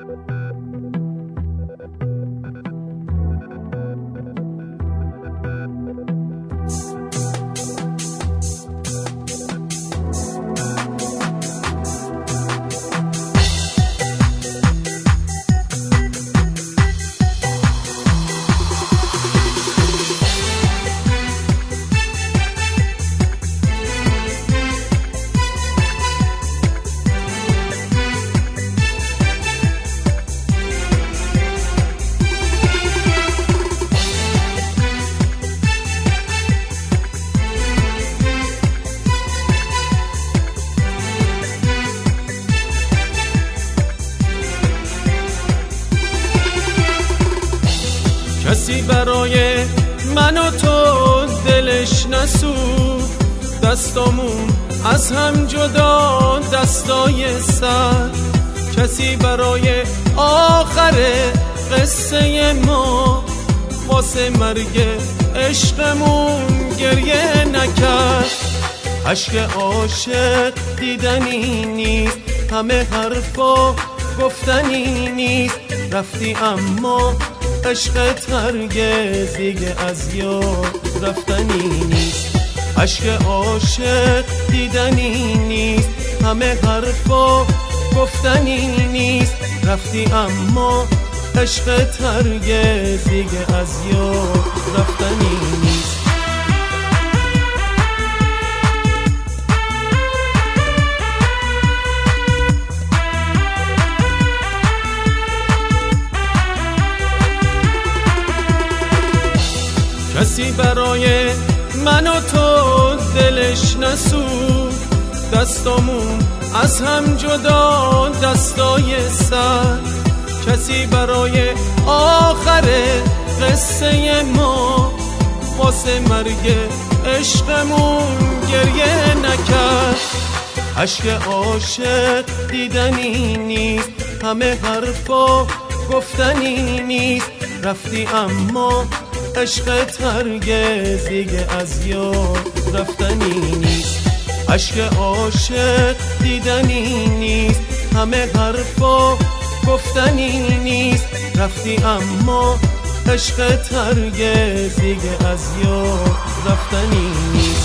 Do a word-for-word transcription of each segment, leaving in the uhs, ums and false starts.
کسی برای من و تو دلش نسود، دستامون از هم جدا دستای سر. کسی برای آخر قصه ما واسه مرگ عشقمون گریه نکرد. عشق عاشق دیدنی نیست، همه حرفا گفتنی نیست. رفتی اما عشقت هرگز دیگه از یاد رفتنی نیست. عشق عاشق دیدنی نیست، همه حرفا گفتنی نیست. رفتی اما عشقت هرگز دیگه از یاد رفتنی نیست. کسی برای من و تو دلش نسود، دستامون از هم جدا دستای سر. کسی برای آخر قصه ما واسه مرگ عشقمون گریه نکرد. عشق عاشق دیدنی نیست، همه حرفا گفتنی نیست. رفتی اما عشقت هرگز دیگه از یاد رفتنی نیست. عشق عاشق دیدنی نیست، همه حرفا گفتنی نیست. رفتی اما عشقت هرگز دیگه از یاد رفتنی نیست.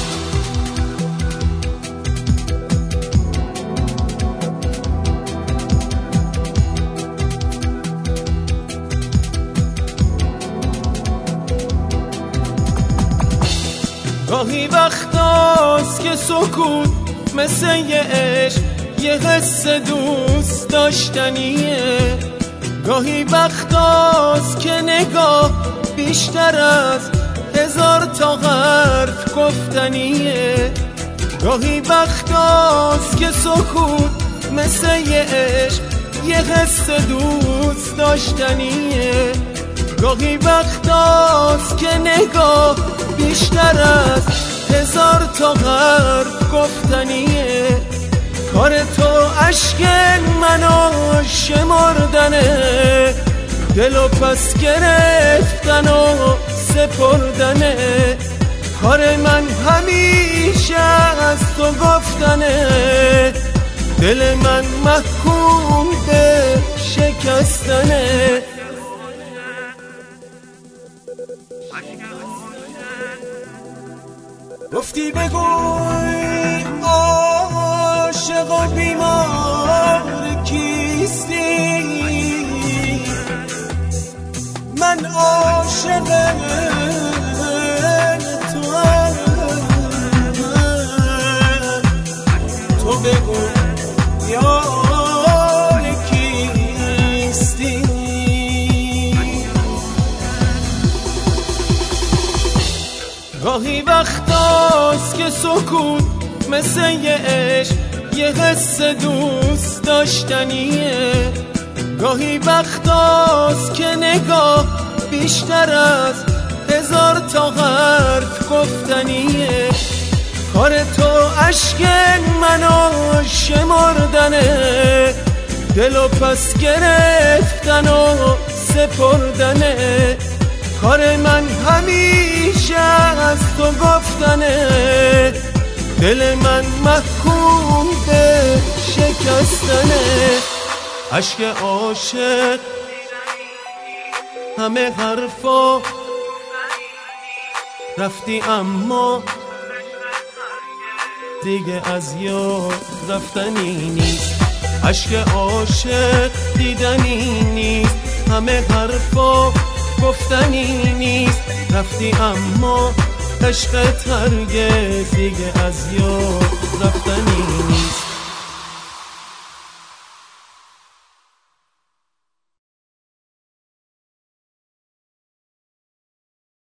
گاهی وقتاست که سکوت مثل یه عشق یه حس دوست داشتنیه. گاهی وقتاست که نگاه بیشتر از هزار تا حرف گفتنیه. گاهی وقتاست که سکوت مثل یه عشق یه حس دوست داشتنیه. گاهی وقتاست که نگاه بیشتر از هزار تا حرف گفتنیه. کار تو عشق منو شمردنه، دلو پس گرفتن و سپردنه. کار من همیشه از تو گفتنه، دل من محکوم به شکستنه. گفتی بگوی عاشق و بیمار کیستی، من عاشق توام. تو بگو یار کیستی. گاهی وقتاست که سکوت مثل یه عشق یه حس دوست داشتنیه. گاهی وقتاست که نگاه بیشتر از هزار تا حرف گفتنیه. کار تو عشق منو شمردنه، دلو پس گرفتن و سپردنه. کار من همیشه از تو گفتنه، دل من محکوم به شکستنه. عشق عاشق همه حرفا رفتی اما دیگه از یاد رفتنی نیست. عشق عاشق دیدنی نیست، همه حرفا گفتنی نیست. رفتی اما عشقت هرگز دیگه از یاد رفتنی نیست.